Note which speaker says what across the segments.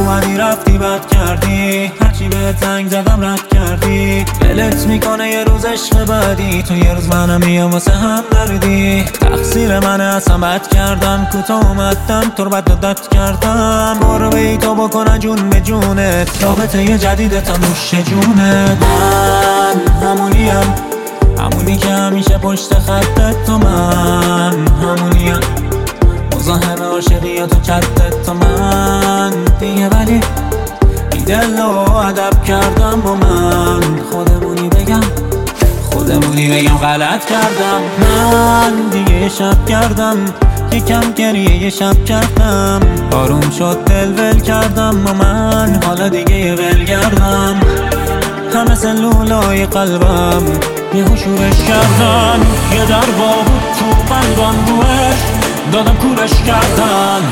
Speaker 1: اومدی رفتی بد کردی، هرچی بهت زنگ زدم رد کردی. دلت میکنه یه روز عشق بعدی، تو یه روز منم میام واسه هم دردی. تقصیر منه اصلا بد کردم، کوتاه اومدم تو رو بد عادت کردم. برو بی تو بکنه جون به جونت، رابطه یه جدیده تا نوش جونت. من همونی که همیشه پشت خطت، تو من همونیم مزاحم عاشقیات و چتت، تو من دیگه ولی بی دل و ادب کردم با من. خودمونی بگم غلط کردم. من دیگه یه شب کردم، یکم گریه یه شب کردم. آروم شد دل ول کردم و من حالا دیگه یه ول کردم. همه سلولای قلبم یه شورش کردن، یه در بود تو قلبم روش دادم کورش کردن.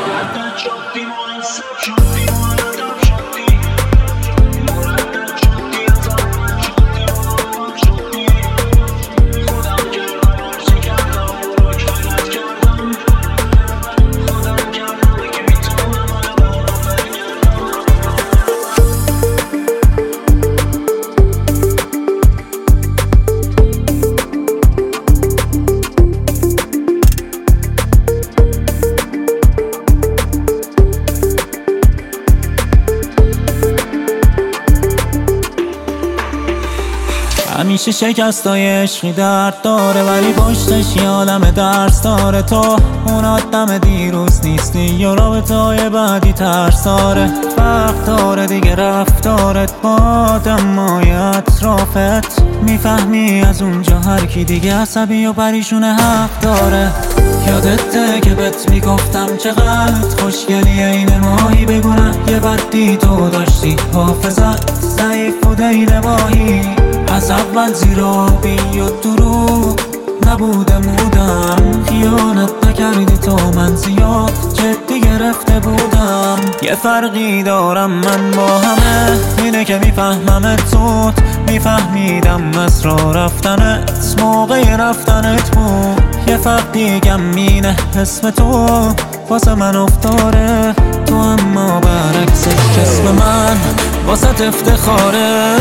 Speaker 1: همیشه شکستای عشقی درد داره، ولی پشتش یه عالم درس داره. تو اون آدم دیروز نیستی یا رابطه‌های بعدی ترس داره. فرق داره دیگه رفتارت با آدمای اطرافت، میفهمی از اونجا هر کی دیگه عصبی و پریشونه حق داره. یادته که بهت میگفتم چقدر خوشگلی این ماهی، بگونه یه بدی تو داشتی، حافظت ضعیف و دید ماهی. از اول زیرابی و دروغ نبودم خیانت نکردی تو، من زیاد جدی گرفته بودم. یه فرقی دارم من با همه، اینه که میفهممت زود، میفهمیدم اسرار رفتنت موقع رفتنت بود. یه فرق دیگم اینه اسم تو واسه من افتاره، تو اما برعکسش اسم من واسه افتخاره.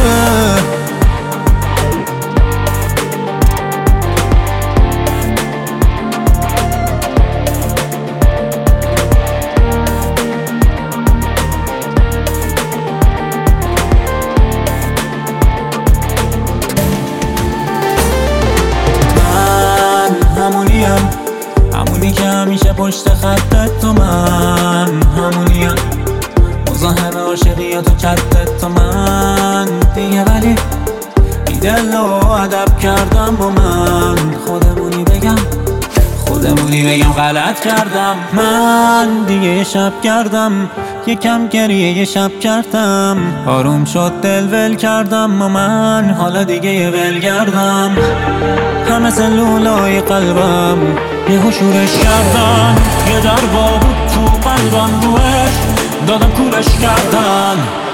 Speaker 1: همونی که همیشه پشت خطت، تو من همونیم مزاحم عاشقیات و چتت، تو من دیگه ولی بی دل و ادب کردم با من. خودمونی بگم غلط کردم. من دیگه یه شب کردم، یکم گریه یه شب کردم. آروم شد دل ول کردم و من حالا دیگه یه ول کردم. همه سلولای قلبم یه شورش کردن، یه در بود تو قلبم روش دادم کورش کردن.